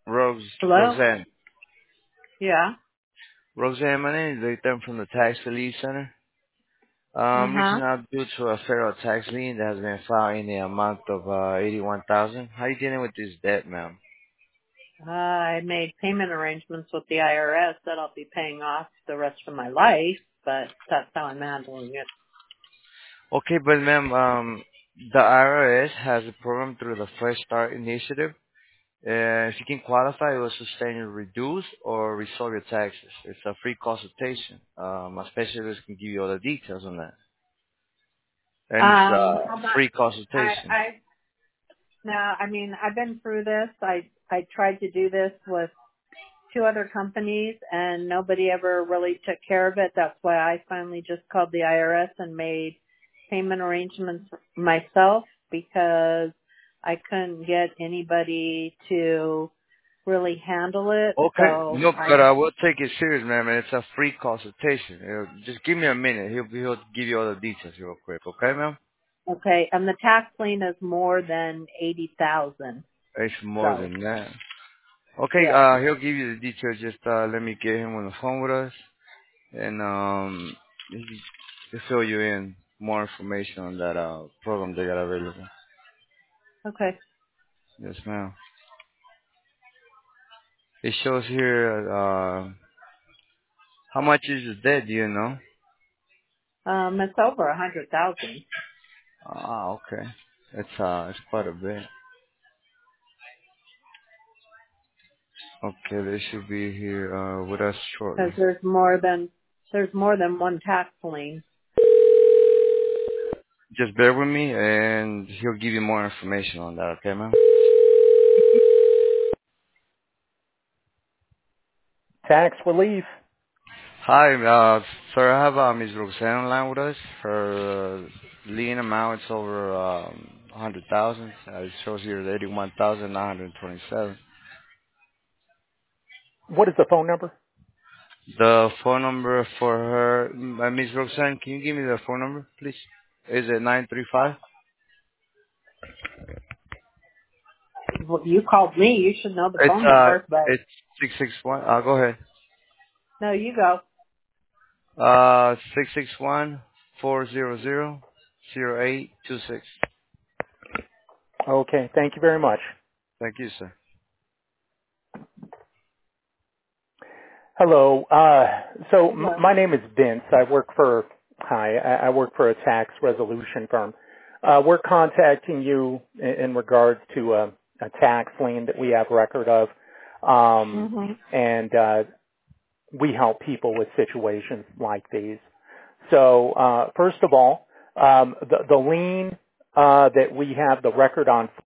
Hello? Roseanne. Yeah. Roseanne, my name is Victor. I'm from the Tax Relief Center. Uh-huh. Reaching out due to a federal tax lien that has been filed in the amount of 81,000. How are you dealing with this debt, ma'am? I made payment arrangements with the IRS that I'll be paying off the rest of my life, but that's how I'm handling it. Okay, but ma'am, the IRS has a program through the Fresh Start Initiative. If you can qualify, it will sustain or reduce or resolve your taxes. It's a free consultation. A specialist can give you all the details on that. And it's a How about free consultation. I now I mean I've been through this. I tried to do this with two other companies and nobody ever really took care of it. That's why I finally just called the IRS and made payment arrangements myself because I couldn't get anybody to really handle it. Okay. So No, I, but I will take it serious, ma'am, and it's a free consultation. Just give me a minute. He'll give you all the details real quick. Okay, ma'am? okay, and the tax lien is more than 80,000. It's more So than that. Okay, yeah. he'll give you the details. Just let me get him on the phone with us, and he'll fill you in more information on that program they got available. Okay. Yes, ma'am. It shows here how much is the debt. Do you know? It's over 100,000. Ah, okay. It's quite a bit. Okay, they should be here with us Because shortly. there's more than one tax lien. Just bear with me, and he'll give you more information on that. Okay, ma'am? Tax relief. Hi, sir. I have Ms. Roxanne online with us. Her lien amount is over 100,000. It shows here 81,927. What is the phone number? The phone number for her, Ms. Roxanne, can you give me the phone number, please? Is it 935? Well, you called me. You should know the It's phone number, but it's 661. Go ahead. no, you go. 661 Okay. Thank you very much. Thank you, sir. Hello. So Hello. my name is Vince. I work for a tax resolution firm. We're contacting you in regards to a tax lien that we have record of. And we help people with situations like these. So, first of all, the lien, that we have the record on